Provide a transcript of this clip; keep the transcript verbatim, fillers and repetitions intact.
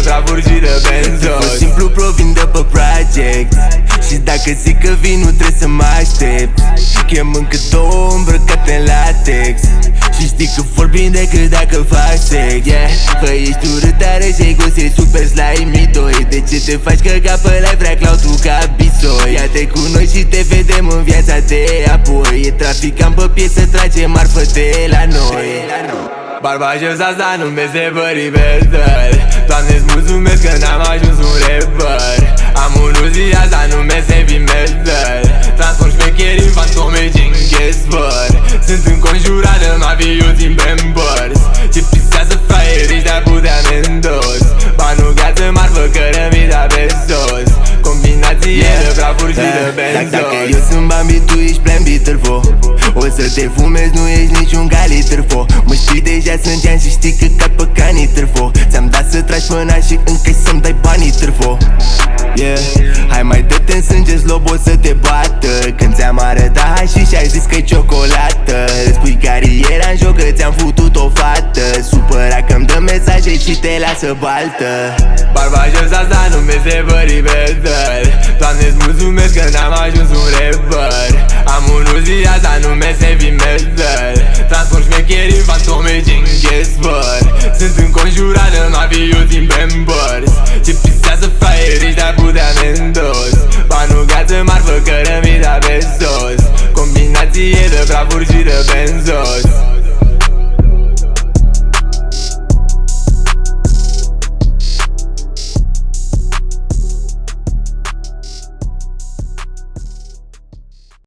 prafuri și de benzos. Simplu provin de pe project și dacă zic că vin nu trebuie să mă aștept. Chem încă două îmbrăcate în latex și știi că vorbim decât dacă faci sex. Yeah, fă ești urâtare și ai gosei super slimy doi. De ce te faci că capă la vrea clau tu ca bisoi? Ia-te cu noi și te vedem în viața de apoi. E traficant pe piesă, trage marfă de la noi. Barbajos asta numese băriberdăr. Doamne-ți mulțumesc că n-am ajuns un rapper. Am un uzi, asta numese heavy metal. Transform șmecherii în fantome Genghis Băr. Sunt înconjurat de mafioți în Pampers ce pisează fraierii de-a putea Mendos. Banul gata, marfă, cărămida pe sos. Combinație de prafuri și de benzos. Dacă eu sunt Bambi, tu ești Plan B târfo. O să te fumezi, nu ești niciun gali târfo. Mă știi deja, sunt Ian și știi că cad pe canii târfo. Ți-am dat să tragi până și încă să-mi dai banii târfo. Yeah, hai mai dă-te în sânge, slob o să te bată. Când ți-am arătat hașiș și ai zis că-i ciocolată. Îți pui cariera în joc că ți-am futut o fată. Supărat că-mi dă mesaje și te lasă baltă. Barbajos asta numese băriberdăr. Doamne-ți mulțumesc că n-am ajuns un rapper. Am un uzi, asta numese heavy metal. Transform șmecherii în fantome Genghis Băr. Sunt înconjurat de mafioți în Pampers ce pisează fraierii de-a putea Mendos. Banul gata, marfă, cărămida pe sos. Combinație de prafuri și de benzos.